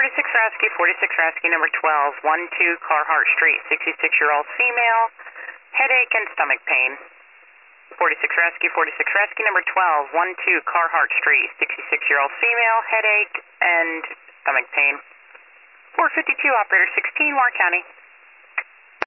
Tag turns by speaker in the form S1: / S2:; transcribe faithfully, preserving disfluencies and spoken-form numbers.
S1: forty-six Rasky, forty-six Rasky, number twelve, one two Carhart Street, sixty-six-year-old female, headache and stomach pain. forty-six Rasky, forty-six Rasky, number twelve, one two Carhart Street, sixty-six-year-old female, headache and stomach pain. four fifty-two, operator sixteen, Warren County.